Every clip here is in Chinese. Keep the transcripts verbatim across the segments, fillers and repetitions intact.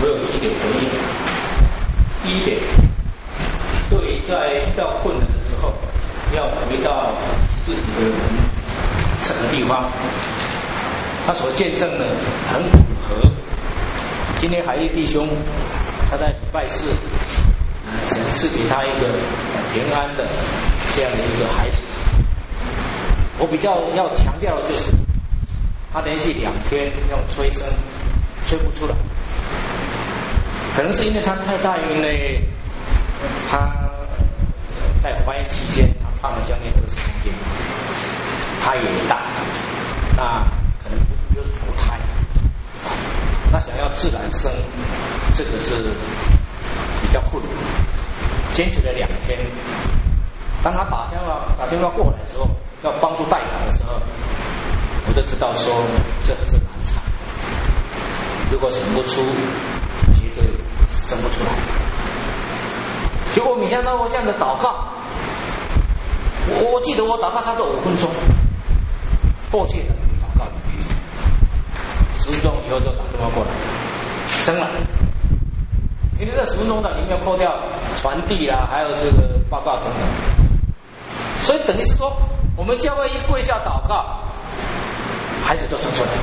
我有几点回应。第一点，对，在遇到困难的时候，要回到自己的人什么地方，他所见证的很符合。今天海义弟兄他在礼拜四，神赐给他一个平安的这样的一个孩子。我比较要强调的就是，他连续两天用催生，催不出来，可能是因为他太大，因为他在怀孕期间，他胖了将近二十公斤，他也大，那可能又是不胎，那想要自然生，这个是比较困难。坚持了两天，当他打电话打电话过来的时候，要帮助代养的时候，我就知道说这是难产，如果生不出，绝对生不出来。结果每天我这样的祷告，我我记得我祷告差不多五分钟，迫切的祷告，十分钟以后就打电话过来，生了。因为这十分钟的里面扣掉传递啦，还有这个报告等等，所以等于是说，我们教会一跪下祷告，孩子就生出来。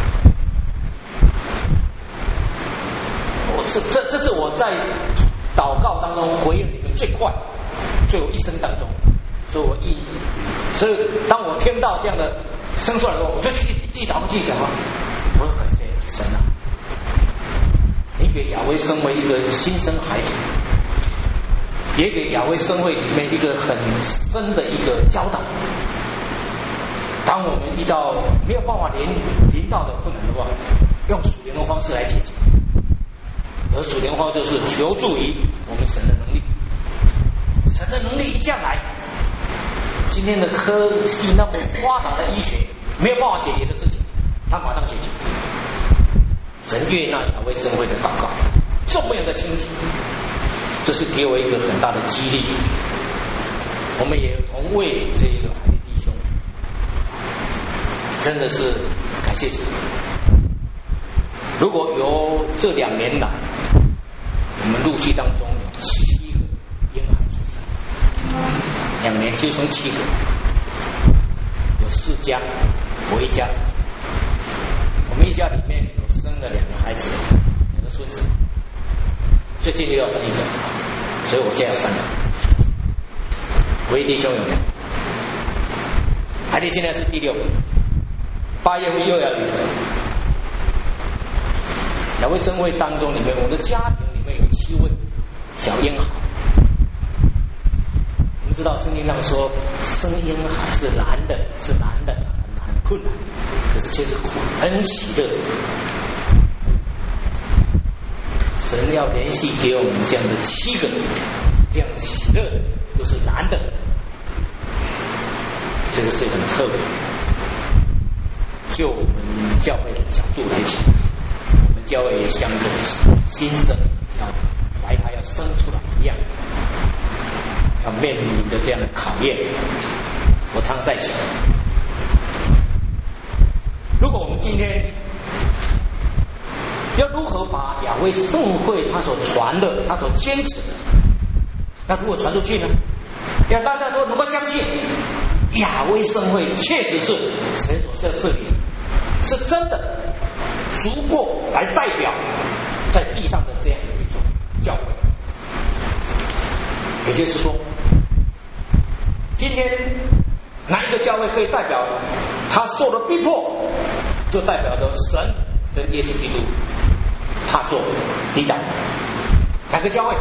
我这这这是我在祷告当中回应里面最快、最我一生当中，所以我一，所以当我听到这样的生出来的时候，我就去记祷告记讲话，我说感谢神啊，你给亚威生为一个新生孩子，也给亚威生会里面一个很深的一个教导。当我们遇到没有办法临临到的困难的话，用属灵的方式来解决。而属灵的方式就是求助于我们神的能力，神的能力一降来，今天的科技那么发达的医学没有办法解决的事情，他马上解决。神悦纳亚威生会的祷告，这么样的清楚，这是给我一个很大的激励。我们也同为这个海弟弟兄，真的是感谢主。如果由这两年来，我们陆续当中有七个婴孩出生，两年就生七个，有四家，我一家。我们一家里面有生了两个孩子，两个孙子，最近又要生一个，所以我现在有三个。唯一弟兄有两个，海弟现在是第六个，八月份又要一个。亚威生会当中里面，我的家庭里面有七位小婴孩。我们知道圣经上说，生婴孩是难的，是难的，很很困难，可是却是苦，很喜乐。神要连续给我们这样的七个，这样喜乐的，又是难的，这个是很特别。就我们教会的角度来讲，我们教会也像个新生，要白胎要生出来一样，要面临的这样的考验。我常在想，如果我们今天要如何把亚威圣会他所传的、他所坚持的，要如何传出去呢？要大家都能够相信，亚威圣会确实是神所设设立的，是真的足够来代表在地上的这样一种教会。也就是说，今天哪一个教会可以代表他受了逼迫，就代表着神跟耶稣基督他所抵挡。哪个教会？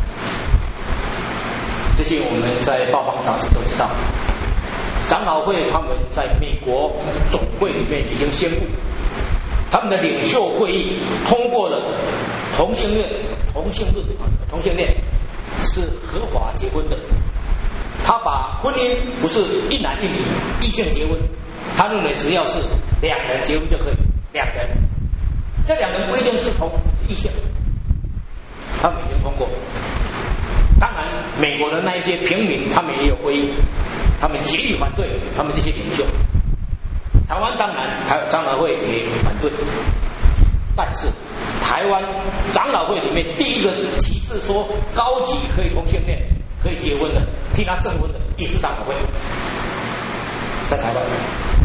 最近我们在报邦杂志都知道，长老会他们在美国总会里面已经宣布，他们的领袖会议通过了同性恋、同性论、同性恋是合法结婚的。他把婚姻不是一男一女异性结婚，他认为只要是两人结婚就可以，两人，这两人不一定是同异性，他们已经通过。当然，美国的那一些平民，他们也有会议，他们极力反对他们这些领袖。台湾当然，台长老会也反对。 但是台湾长老会里面第一个旗帜说高级可以同性恋可以结婚的，替他证婚的也是长老会，在台湾。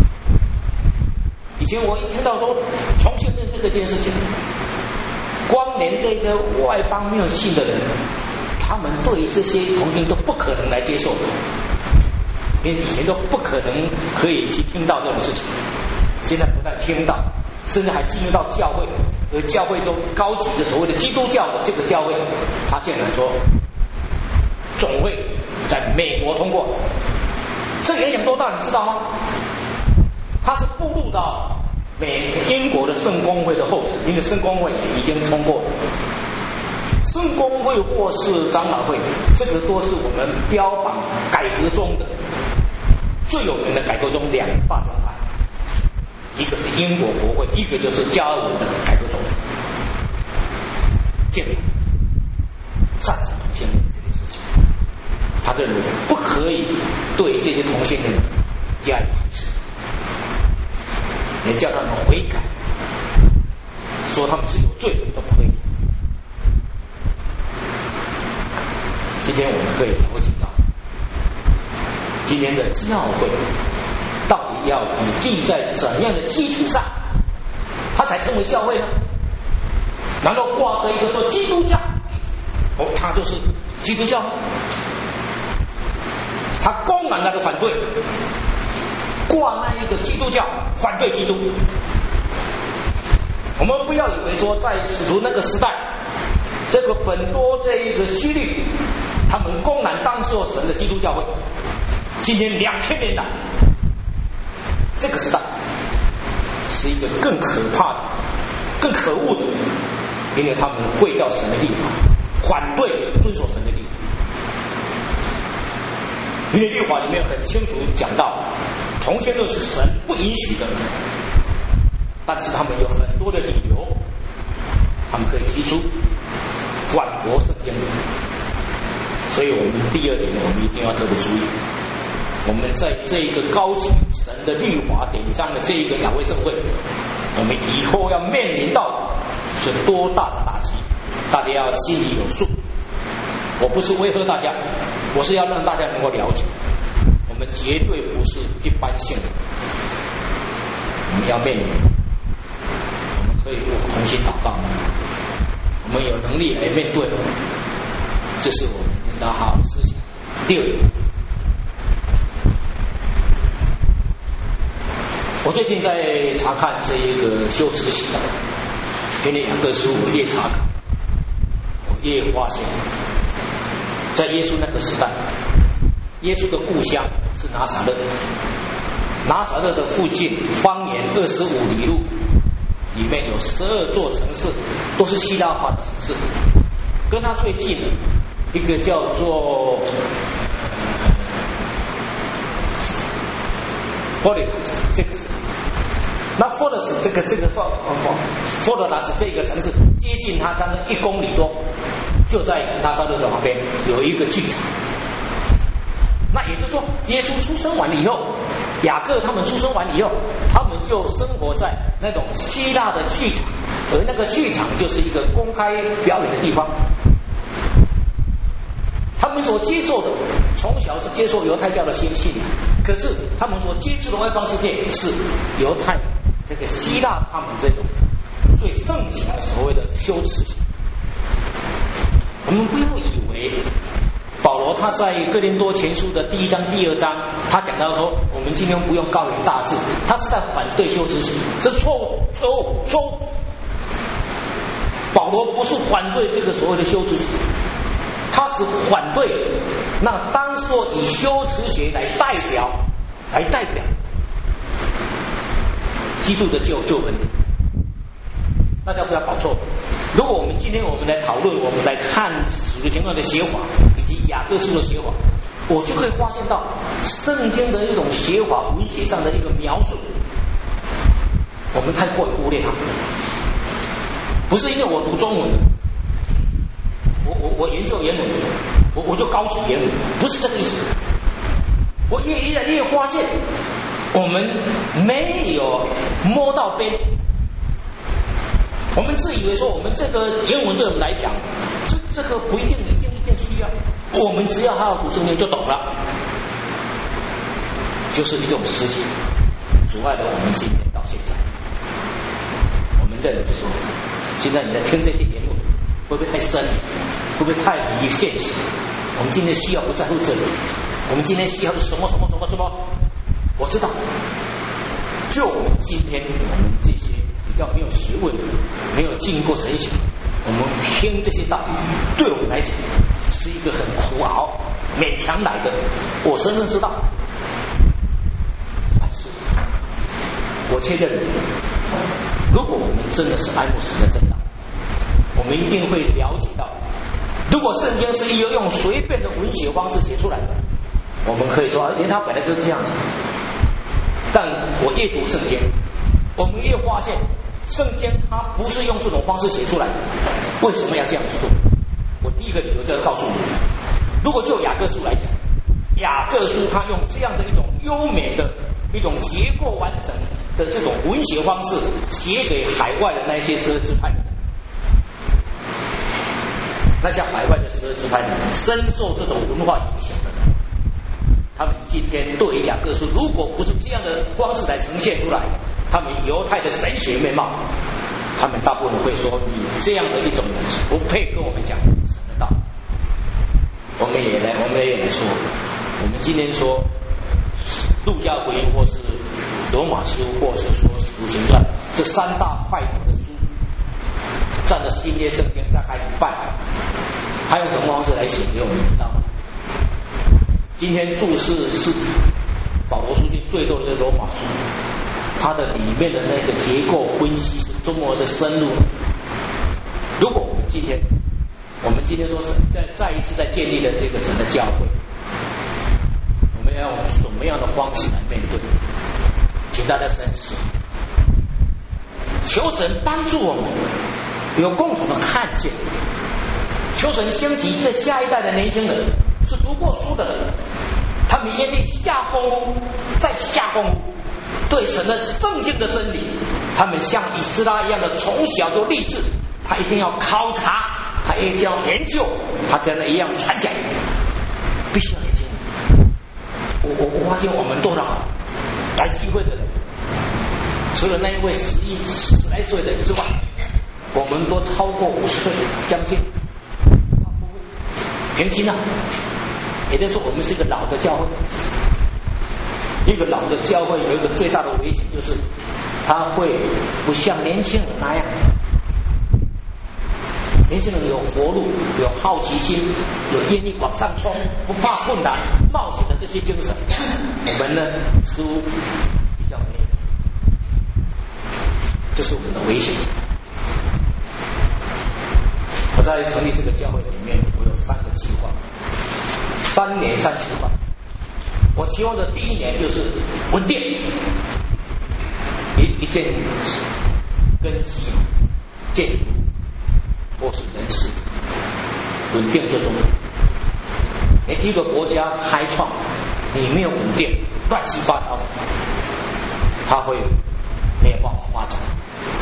以前我一听到说同性恋这个件事情，光连这些外邦没有信的人，他们对这些同性都不可能来接受的，因为以前都不可能可以去听到这种事情，现在不但听到，甚至还进入到教会，而教会都高举着所谓的基督教的这个教会，他竟然说总会在美国通过，这个影响多大你知道吗？他是步入到美英国的圣公会的后尘，因为圣公会已经通过了。圣公会或是长老会，这个都是我们标榜改革中的最有名的改革中两大教派，一个是英国国会，一个就是加尔文的改革中。建党赞成同性恋这件事情，他认为不可以对这些同性恋加以排斥，连叫他们悔改，说他们是有罪的都不可以。今天我们可以了解到，今天的教会到底要以立在怎样的基础上，它才称为教会呢？难道挂个一个说基督教，哦，它就是基督教吗？他公然那个反对，挂那一个基督教，反对基督。我们不要以为说在使徒那个时代，这个本多这一个希律，他们公然当作神的基督教会。今天两千年来，这个时代是一个更可怕的、更可恶的，因为他们毁掉神的律法，反对遵守神的律法。因为律法里面很清楚讲到，同性恋是神不允许的，但是他们有很多的理由，他们可以提出反驳圣经。所以我们第二点，我们一定要特别注意，我们在这一个高举神的律法典章的这一个雅威盛会，我们以后要面临到的是多大的打击，大家要心里有数。我不是威吓大家，我是要让大家能够了解，我们绝对不是一般性的，我们要面临，我们可以同心祷告，我们有能力来面对，这是我们应当好好思想。第二点，我最近在查看这一个修辞习，因为两个书我越查看，我越发现，在耶稣那个时代，耶稣的故乡是拿撒勒，拿撒勒的附近方圆二十五里路，里面有十二座城市，都是希腊化的城市。跟他最近的一个叫做佛罗达斯这个城，那佛罗达斯这个这个佛佛罗达斯这个城市接近他刚刚一公里多，就在拿撒勒的旁边有一个剧场。那也就是说，耶稣出生完了以后，雅各他们出生完了以后，他们就生活在那种希腊的剧场，而那个剧场就是一个公开表演的地方。他们所接受的，从小是接受犹太教的信仰，可是他们所接触的外邦世界是犹太这个希腊他们这种最盛行的所谓的修辞。我们不要以为保罗他在哥林多前书的第一章第二章，他讲到说我们今天不用高言大志，他是在反对修辞，这是错误错误错误。保罗不是反对这个所谓的修辞，他是反对那当作以修辞学来代表来代表基督的救救恩。大家不要搞错，如果我们今天我们来讨论，我们来看使徒行传的写法以及雅各书的写法，我就可以发现到圣经的一种写法文学上的一个描述，我们太过于忽略它。不是因为我读中文的，我我我研究原文，我我就高举原文，不是这个意思。我越越来越发现，我们没有摸到边。 我们自以为说我们这个原文对我们来讲，这这个不一定一定一定需要，我们只要好好读圣经就懂了，就是一种思想阻碍了我们今天到现在。我们认为说，现在你在听这些言论，会不会太深？会不会太离现实？我们今天需要不在乎这里，我们今天需要的是什么什么什么什么？我知道，就我们今天我们这些比较没有学问的，没有经过神学，我们听这些道理，对我们来讲是一个很苦熬、勉强来的。我深深知道，但是我却认为，如果我们真的是爱慕神的真道，我们一定会了解到，如果圣经是用随便的文学方式写出来的，我们可以说，连它本来就是这样子。但我越读圣经，我们越发现，圣经它不是用这种方式写出来的。为什么要这样子做？我第一个理由就要告诉你，如果就雅各书来讲，雅各书它用这样的一种优美的一种结构完整的这种文学方式写给海外的那些十二支派的人，那像海外的十二支派的人，深受这种文化影响的人，他们今天对于雅各书，如果不是这样的方式来呈现出来，他们犹太的神学面貌，他们大部分会说，你这样的一种人不配跟我们讲神的道。我们也来，我们也来说，我们今天说路加福音或是罗马书，或者说使徒行传这三大派的书，占了新约圣经大概一半，他用什么方式来写给我们知道吗？今天注释是保罗书信最多的罗马书，它的里面的那个结构分析是多么的深入。如果我们今天，我们今天说神再再一次在建立了这个神的教会，我们要用什么样的方式来面对？请大家深思，求神帮助我们有共同的看见，求神兴起这下一代的年轻人，是读过书的人，他们愿意下功夫，再下功夫，对神的圣经的真理，他们像以斯拉一样的从小就立志，他一定要考察，他一定要研究，他真的一样传讲，必须要年轻人。我我我发现我们多少来机会的人，除了那一位十一十来岁的人之外，我们都超过五十岁，将近平均啊。也就是说，我们是一个老的教会。一个老的教会有一个最大的危险，就是它会不像年轻人那样。年轻人有活路，有好奇心，有愿意往上冲，不怕困难、冒险的这些精神。我们呢，似乎比较没有，这是我们的危险。我在成立这个教会里面，我有三个计划，三年三计划。我期望的第一年就是稳定，一一件根基建筑或是人事稳定最重要。一个国家开创，你没有稳定，乱七八糟的，它会没有办法发展。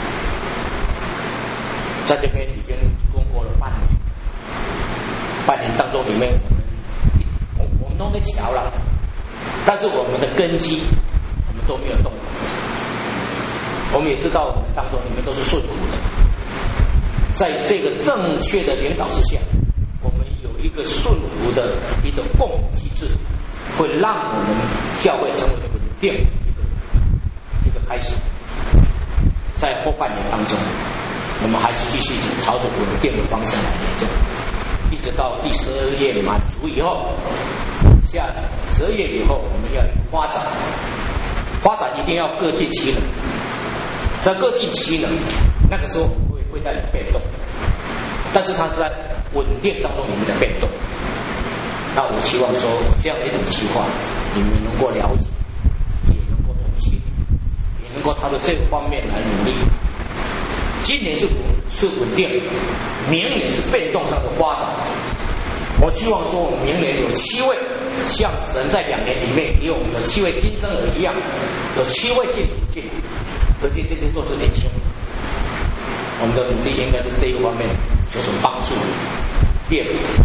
在这边已经经过了半年，半年当中里面，我们我们都没瞧了，但是我们的根基我们都没有动。我们也知道我们当中里面都是顺服的，在这个正确的领导之下，我们有一个顺服的一种共同机制，会让我们教会成为稳定的一个一个开始。在后半年当中，我们还是继续朝着稳定的方向来研究，一直到第十二页满足以后，下十二页以后，我们要发展，发展一定要各尽其能，在各尽其能，那个时候会会带来变动，但是它是在稳定当中里面的变动。那我希望说这样的一种计划，你们能够了解，也能够同情，也能够朝着这个方面来努力。今年是稳是稳定，明年是变动上的发展。我希望说，我们明年有七位，像神在两年里面也有有七位新生儿一样，有七位进主进，而且这些都是年轻人。 我们的努力应该是这一方面有所帮助。第二，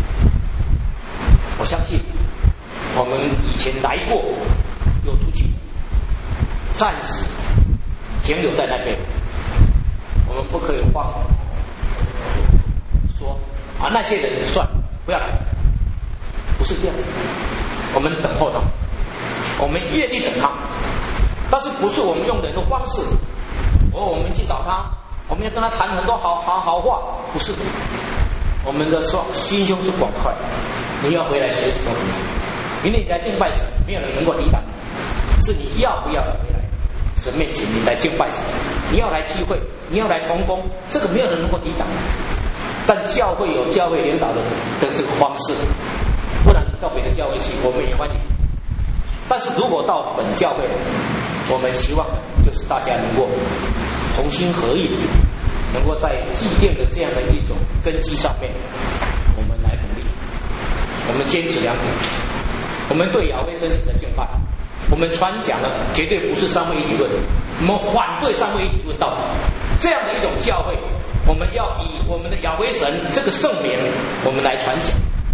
我相信我们以前来过又出去，暂时停留在那边，我们不可以慌说啊那些人算不要来，不是这样子。我们等候他，我们愿意等他，但是不是我们用人的方式，哦，我们去找他，我们要跟他谈很多好好好话，不是。我们的双心胸是广阔，你要回来随时都可以。明天你来敬拜神，没有人能够抵挡，是你要不要回来神面前你来敬拜神，你要来聚会，你要来同工，这个没有人能够抵挡。但教会有教会领导的的这个方式，不然到别的教会去，我们也欢迎。但是如果到本教会，我们期望就是大家能够同心合意，能够在祭奠的这样的一种根基上面，我们来努力，我们坚持两点。我们对亚威真实的敬拜，我们传讲的绝对不是三位一体论，我们反对三位一体论道理。这样的一种教会，我们要以我们的亚威神这个圣名，我们来传讲，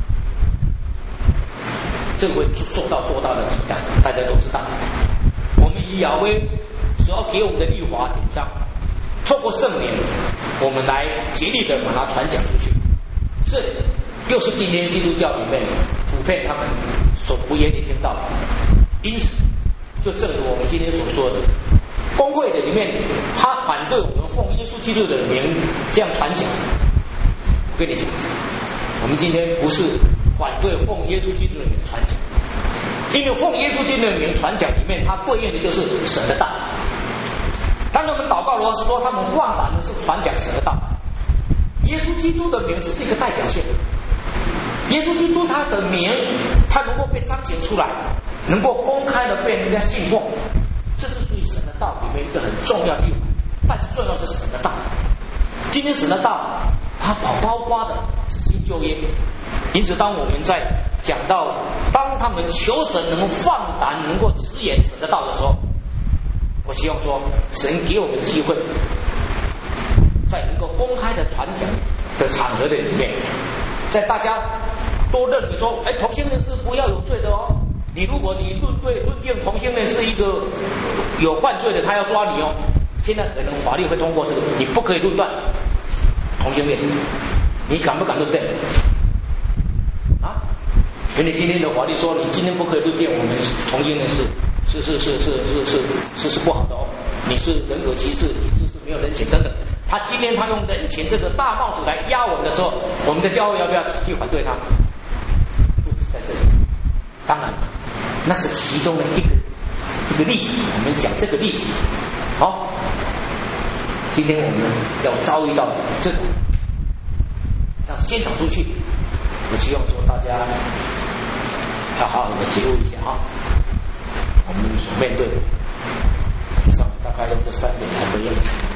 这个会受到多大的抵挡，大家都知道。我们以亚威所要给我们的律法典章，透过圣灵，我们来竭力的把它传讲出去。这又是今天基督教里面普遍他们所不愿意听到的。因此，就正如我们今天所说的，公会的里面，他反对我们奉耶稣基督的名这样传讲。我跟你讲，我们今天不是反对奉耶稣基督的名传讲，因为奉耶稣基督的名传讲里面，它对应的就是神的道。当他们祷告罗是说，他们忘然的是传讲神的道。耶稣基督的名只是一个代表性，耶稣基督他的名，他能够被彰显出来，能够公开的被人家信奉，这是属于神的道里面一个很重要的地方。但是重要的是神的道，今天神的道，它包包括的是新旧约。因此，当我们在讲到当他们求神能放胆，能够直言神的道的时候，我希望说，神给我们机会，在能够公开的传讲的场合的里面，在大家都认为说，哎，同性恋是不要有罪的哦。你如果你论对论定同性恋是一个有犯罪的，他要抓你哦。现在可能法律会通过这个，你不可以论断同性恋，你敢不敢论断？啊？因为今天的法律说，你今天不可以论定我们同性恋是。是是是是是是是是不好的哦！你是人格歧视，你这是没有人情等等。他今天他用人情这个大帽子来压我们的时候，我们的教会要不要去反对他？不是在这里，当然，那是其中的一个一个例子。我们讲这个例子，好，今天我们要遭遇到这种，要先走出去。我希望说大家要好好的觉悟一下哈。我们所面对的，以上大概用这三点来回应。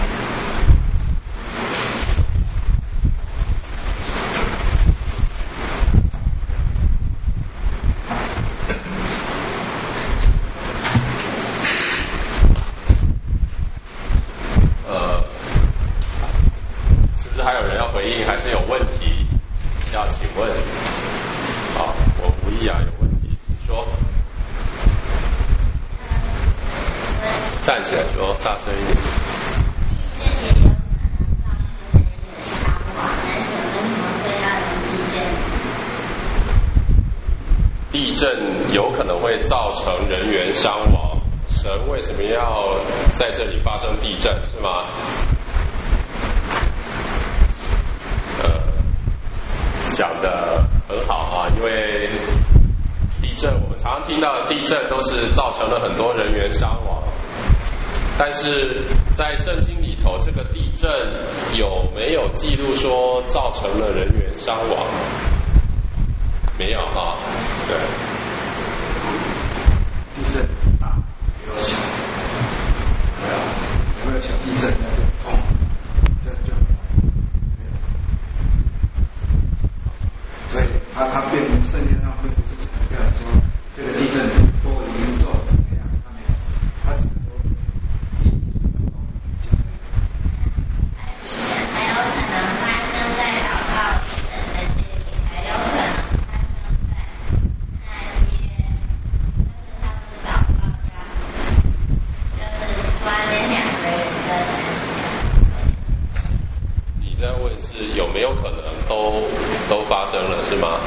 呃，是不是还有人要回应？还是有问题要请问？好，我无意啊，有问题请说。站起来说，大声一点。地震有可能会造成人员伤亡，神为什么要在这里发生地震？是吗？呃，想得很好啊，因为地震我们常常听到的地震都是造成了很多人员伤亡。但是在圣经里头，这个地震有没有记录说造成了人员伤亡？没有啊，对。 地震大也有小，没有有没有小地震那就痛，这就没有。所以他他并不圣经上并不是强调说这个地震多严重怎么样，他没有，他只是说地震痛。 在问是有没有可能都都发生了，是吗？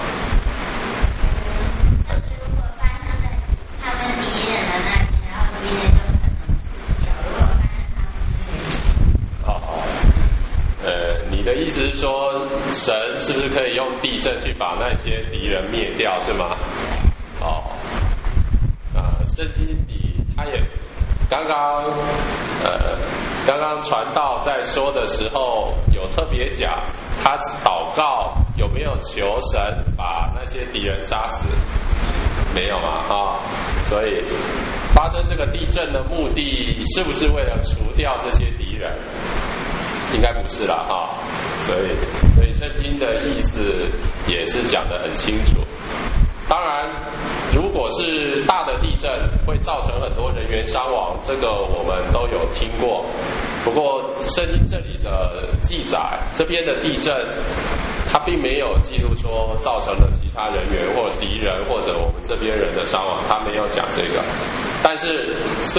就是如果发生在他们敌人的那边，然后敌人就可能死掉。如果发生他们这边， 好，呃，你的意思是说，神是不是可以用地震去把那些敌人灭掉，是吗？哦，啊，圣经里他也刚刚呃，刚刚传道在说的时候，有特别讲他祷告有没有求神把那些敌人杀死？没有嘛啊，所以发生这个地震的目的是不是为了除掉这些敌人？应该不是啦哈，所以所以圣经的意思也是讲得很清楚。当然，如果是大的地震会造成很多人员伤亡，这个我们都有听过。不过圣经这里的记载，这边的地震它并没有记录说造成了其他人员或敌人或者我们这边人的伤亡，它没有讲这个。但是